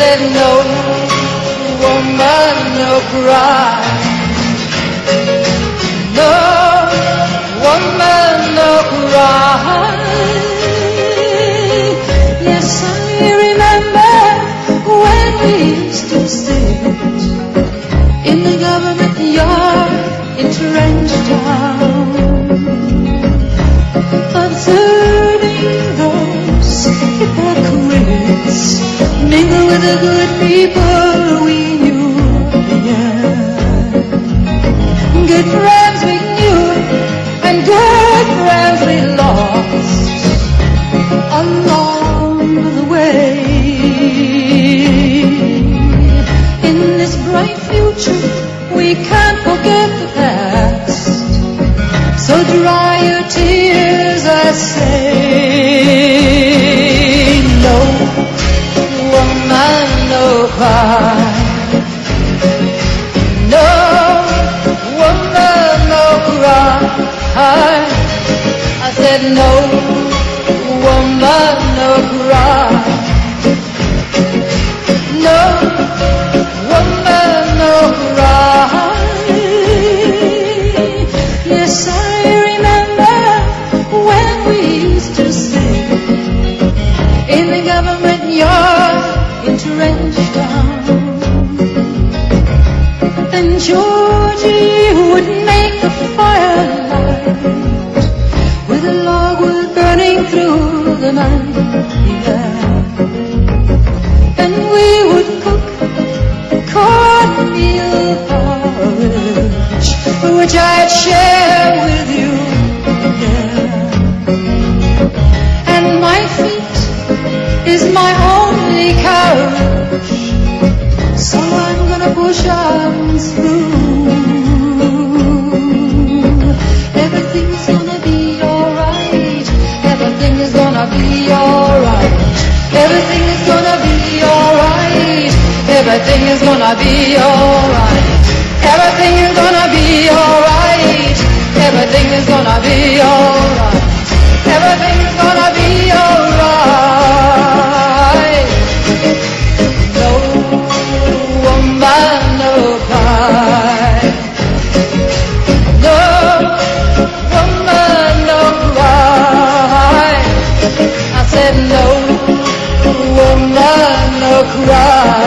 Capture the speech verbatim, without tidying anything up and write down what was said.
said no, woman, no cry. No, woman, no cry. Yes, I remember when we used to sit in the government yard in Trench Town, observing those hypocrites mingle with the good people we knew. Yeah. Good friends we knew and good friends we lost along the way. In this bright future we can't forget the past, so dry your tears, I say. No, woman, no cry. No, woman, no cry. I said no, woman, no cry. No, woman, no cry. Yes, I remember when we used to sing in the government yard in Trench Town, and Georgie would make the firelight with a logwood burning through the night. Yeah. And we would cook cornmeal porridge, which I'd share with you. Yeah. And my feet is my only carriage, so I'm gonna push on through. Everything's gonna be alright. Everything is gonna be alright. Everything is gonna be alright. Everything is gonna be alright. Everything is gonna be alright. Everything is gonna be alright. Everything is gonna be alright. No woman, no cry. No woman, no cry. I said no woman, no cry.